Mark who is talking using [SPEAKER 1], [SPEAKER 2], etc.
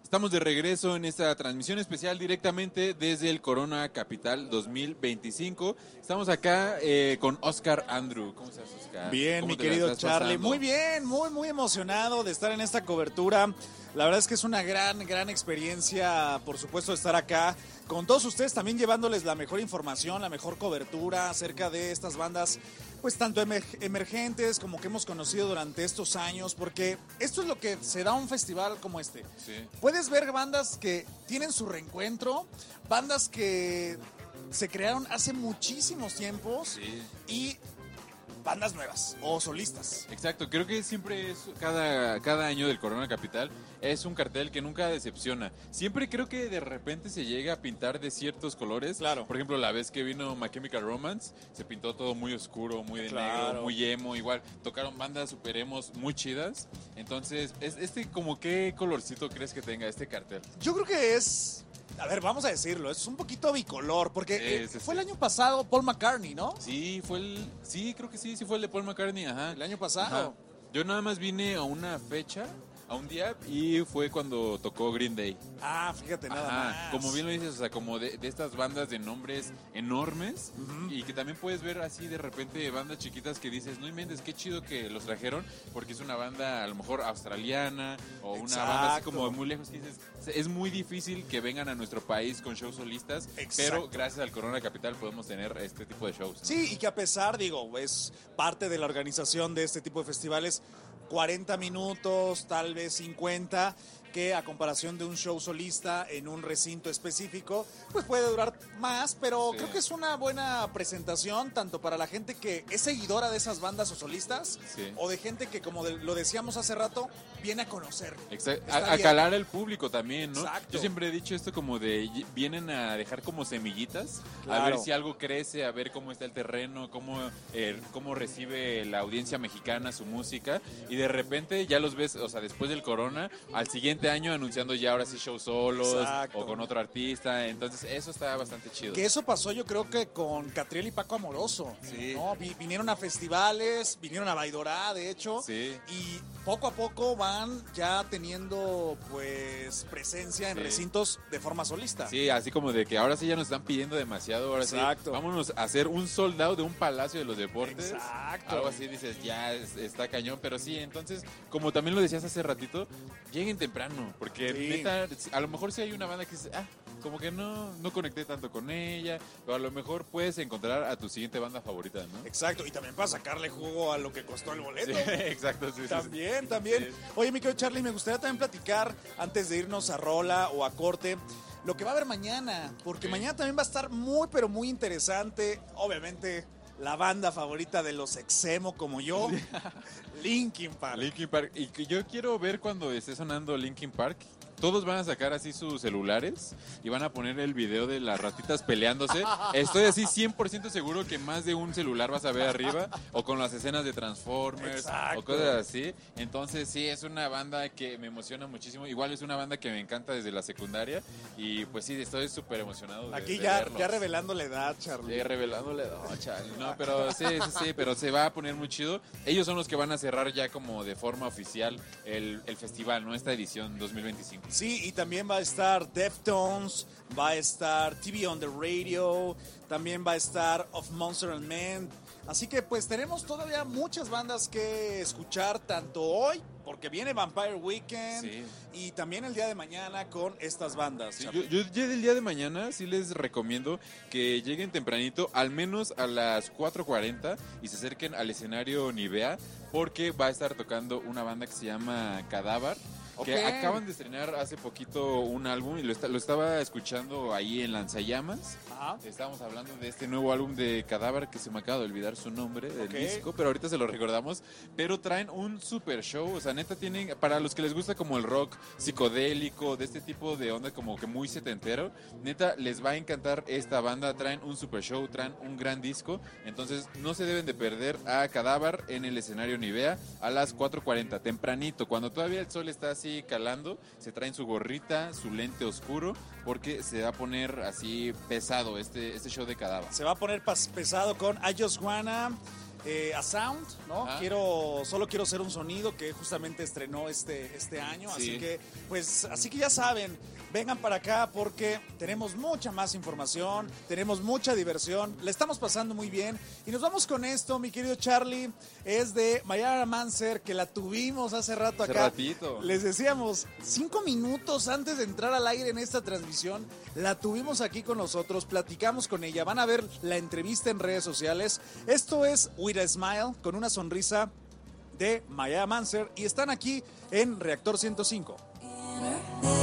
[SPEAKER 1] Estamos de regreso en esta transmisión especial directamente desde el Corona Capital 2025. Estamos acá con Oscar Andrew. ¿Cómo estás, Oscar?
[SPEAKER 2] Bien, mi querido Charlie. Pasando? Muy bien, muy emocionado de estar en esta cobertura. La verdad es que es una gran experiencia, por supuesto, estar acá con todos ustedes, también llevándoles la mejor información, la mejor cobertura acerca de estas bandas, pues tanto emergentes como que hemos conocido durante estos años, porque esto es lo que se da a un festival como este.
[SPEAKER 1] Sí.
[SPEAKER 2] Puedes ver bandas que tienen su reencuentro, bandas que se crearon hace muchísimos tiempos,
[SPEAKER 1] sí,
[SPEAKER 2] y bandas nuevas o solistas.
[SPEAKER 1] Exacto, creo que siempre es cada año del Corona Capital es un cartel que nunca decepciona. Siempre creo que de repente se llega a pintar de ciertos colores.
[SPEAKER 2] Claro.
[SPEAKER 1] Por ejemplo, la vez que vino My Chemical Romance, se pintó todo muy oscuro, muy de negro, muy emo. Igual tocaron bandas super emos muy chidas. Entonces, como qué colorcito crees que tenga este cartel?
[SPEAKER 2] Yo creo que es... A ver, vamos a decirlo, es un poquito bicolor, porque fue el año pasado Paul McCartney, ¿no?
[SPEAKER 1] Sí, creo que sí fue el de Paul McCartney, ajá.
[SPEAKER 2] El año pasado.
[SPEAKER 1] Ajá. Yo nada más vine a una fecha, a un día, y fue cuando tocó Green Day.
[SPEAKER 2] Ah, fíjate, nada más.
[SPEAKER 1] Como bien lo dices, o sea, como de estas bandas de nombres enormes, y que también puedes ver así de repente bandas chiquitas que dices, no inventes, qué chido que los trajeron, porque es una banda a lo mejor australiana, o una banda así como muy lejos, que dices, es muy difícil que vengan a nuestro país con shows solistas, pero gracias al Corona Capital podemos tener este tipo de shows, ¿no?
[SPEAKER 2] Sí, y que a pesar, digo, es parte de la organización de este tipo de festivales, 40 minutos, tal vez 50, que a comparación de un show solista en un recinto específico, pues puede durar más, pero creo que es una buena presentación tanto para la gente que es seguidora de esas bandas o solistas, o de gente que, como lo decíamos hace rato, viene a conocer.
[SPEAKER 1] Exacto. A calar al público también, ¿no?
[SPEAKER 2] Exacto.
[SPEAKER 1] Yo siempre he dicho esto como de, vienen a dejar como semillitas,
[SPEAKER 2] claro,
[SPEAKER 1] a ver si algo crece, a ver cómo está el terreno, cómo recibe la audiencia mexicana su música, y de repente ya los ves, o sea, después del Corona, al siguiente año anunciando ya ahora sí shows solos.
[SPEAKER 2] Exacto.
[SPEAKER 1] O con otro artista, entonces eso está bastante chido.
[SPEAKER 2] Que eso pasó yo creo que con Catriel y Paco Amoroso,
[SPEAKER 1] sí,
[SPEAKER 2] ¿no? Vinieron a festivales, vinieron a Baidorá, de hecho,
[SPEAKER 1] sí,
[SPEAKER 2] y poco a poco van ya teniendo pues presencia en recintos de forma solista.
[SPEAKER 1] Sí, así como de que ahora sí ya nos están pidiendo demasiado, ahora
[SPEAKER 2] exacto,
[SPEAKER 1] sí, vámonos a hacer un sold out de un Palacio de los Deportes.
[SPEAKER 2] Exacto.
[SPEAKER 1] Algo así dices, ya está cañón, pero sí, entonces, como también lo decías hace ratito, lleguen temprano, porque neta, a lo mejor sí hay una banda que dice, como que no conecté tanto con ella, pero a lo mejor puedes encontrar a tu siguiente banda favorita, ¿no?
[SPEAKER 2] Exacto, y también para sacarle jugo a lo que costó el boleto.
[SPEAKER 1] Sí, exacto, sí.
[SPEAKER 2] También.
[SPEAKER 1] Sí.
[SPEAKER 2] Oye, mi querido Charlie, me gustaría también platicar, antes de irnos a rola o a corte, lo que va a haber mañana, porque mañana también va a estar muy, pero muy interesante, obviamente... La banda favorita de los ex-emo como yo, Linkin Park.
[SPEAKER 1] Linkin Park. Y que yo quiero ver cuando esté sonando Linkin Park. Todos van a sacar así sus celulares y van a poner el video de las ratitas peleándose. Estoy así 100% seguro que más de un celular vas a ver arriba, o con las escenas de Transformers.
[SPEAKER 2] Exacto.
[SPEAKER 1] O cosas así. Entonces sí, es una banda que me emociona muchísimo. Igual es una banda que me encanta desde la secundaria, y pues sí, estoy súper emocionado
[SPEAKER 2] Aquí
[SPEAKER 1] de
[SPEAKER 2] ya
[SPEAKER 1] verlos.
[SPEAKER 2] revelando la edad, Charlie.
[SPEAKER 1] Sí, revelando la edad, Charlie. No, pero sí, pero se va a poner muy chido. Ellos son los que van a cerrar ya como de forma oficial el festival, ¿no? Esta edición 2025.
[SPEAKER 2] Sí, y también va a estar Deftones, va a estar TV on the Radio, también va a estar Of Monster and Men. Así que pues tenemos todavía muchas bandas que escuchar, tanto hoy, porque viene Vampire Weekend, y también el día de mañana con estas bandas.
[SPEAKER 1] Sí, yo del día de mañana sí les recomiendo que lleguen tempranito, al menos a las 4:40, y se acerquen al escenario Nivea, porque va a estar tocando una banda que se llama Cadáver. Que acaban de estrenar hace poquito un álbum, y lo estaba escuchando ahí en Lanzallamas. Estábamos hablando de este nuevo álbum de Cadáver, que se me acaba de olvidar su nombre del disco, pero ahorita se lo recordamos. Pero traen un super show, o sea, neta tienen, para los que les gusta como el rock psicodélico, de este tipo de onda como que muy setentero, neta les va a encantar esta banda. Traen un super show, traen un gran disco, entonces no se deben de perder a Cadáver en el escenario Nivea a las 4:40, tempranito, cuando todavía el sol está así calando. Se traen su gorrita, su lente oscuro, porque se va a poner así pesado este show de Cadáver.
[SPEAKER 2] Se va a poner pesado con I Just Wanna, a Sound, ¿no? Solo quiero ser un sonido, que justamente estrenó este año,
[SPEAKER 1] Sí.
[SPEAKER 2] así que ya saben, vengan para acá porque tenemos mucha más información, tenemos mucha diversión, le estamos pasando muy bien y nos vamos con esto, mi querido Charlie, es de Maya Manser, que la tuvimos hace rato
[SPEAKER 1] Hace
[SPEAKER 2] acá.
[SPEAKER 1] ratito.
[SPEAKER 2] Les decíamos, 5 minutos antes de entrar al aire en esta transmisión, la tuvimos aquí con nosotros, platicamos con ella, van a ver la entrevista en redes sociales. Esto es With a Smile, con una sonrisa de Maya Manser, y están aquí en Reactor 105.